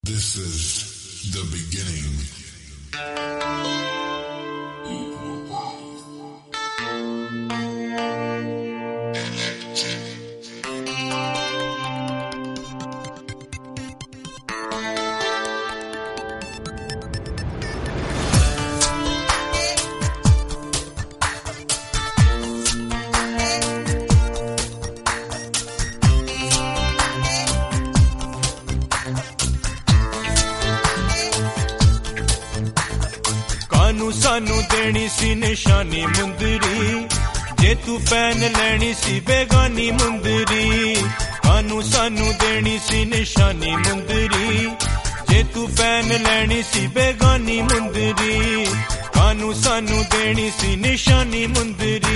This is the beginning. सानू देनी सी निशानी मुंदरी जे तू पैन लेनी सी बेगानी मुंदरी कानू सानू देनी सी निशानी मुंदरी जे तू पैन लेनी सी बेगानी मुंदरी कानू सानू देनी सी निशानी मुंदरी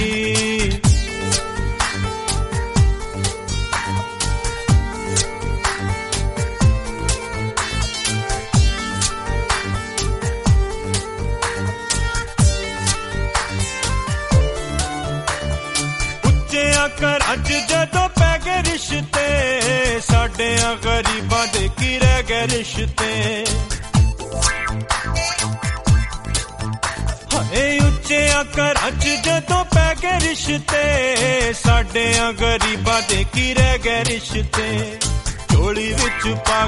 कर अज जदों पै गए रिश्ते साडे गरीबां दे की रह गए रिश्ते उच्चे कर अज जदों पै गए रिश्ते साडे गरीबां दे की रह गए रिश्ते झोली विच पा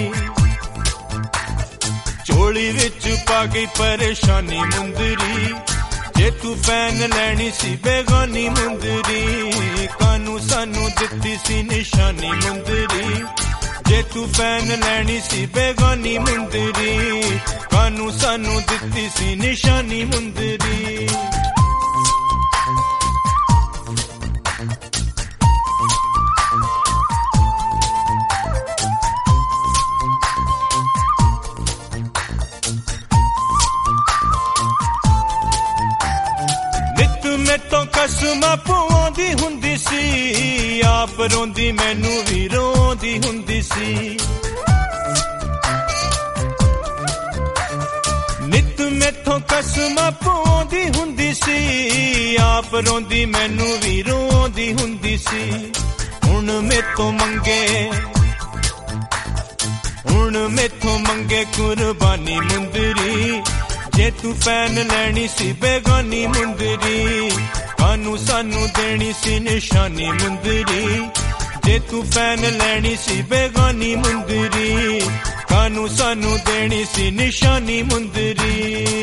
गई परेशानी मुंदरी जे तू पैन लैनी सी बेगानी मुंदरी कानू सानू दित्ती सी निशानी मुंदरी जे तू पैन लैनी सी बेगानी मुंदरी कानू सानू दित्ती सी निशानी मुंदरी तो कसम पवांदी हुंदी सी आप रोंदी मैनू भी रोंदी हुंदी सी नित मैथों कसम पवांदी हुंदी सी आप रोंदी मैनू भी रोंदी हुंदी सी हुण मैथों मंगे कुर्बानी मुंदरी जे तू पैन लैनी सी बेगानी मुंदरी कानू सानू देनी सी निशानी मुंदरी जे तू पैन लैनी सी बेगानी मुंदरी कानू सानू देनी सी निशानी मुंदरी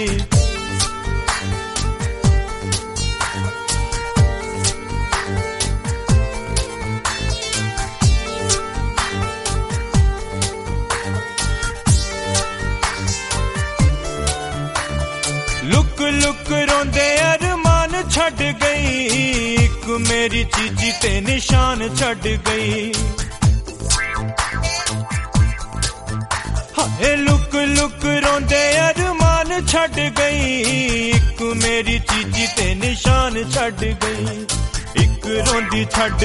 लुक लुक रोंदे अरमान छड़ गई एक मेरी चीची ते निशान छड़ गई हाय लुक लुक रोंदे अरमान छड़ गई एक मेरी चीची ते निशान छड़ गई एक रोंदी छड़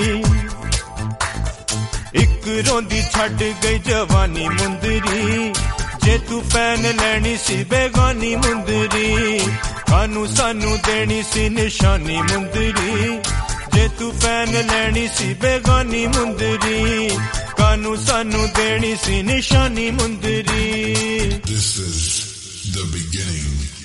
गई जवानी मुंदरी जे तू पैन लैनी सी बेगानी मुंदरी कानू सानू देनी सी निशानी मुंदरी जे तू पैन लैनी सी बेगानी मुंदरी कानू सानू देनी सी निशानी मुंदरी This is the beginning.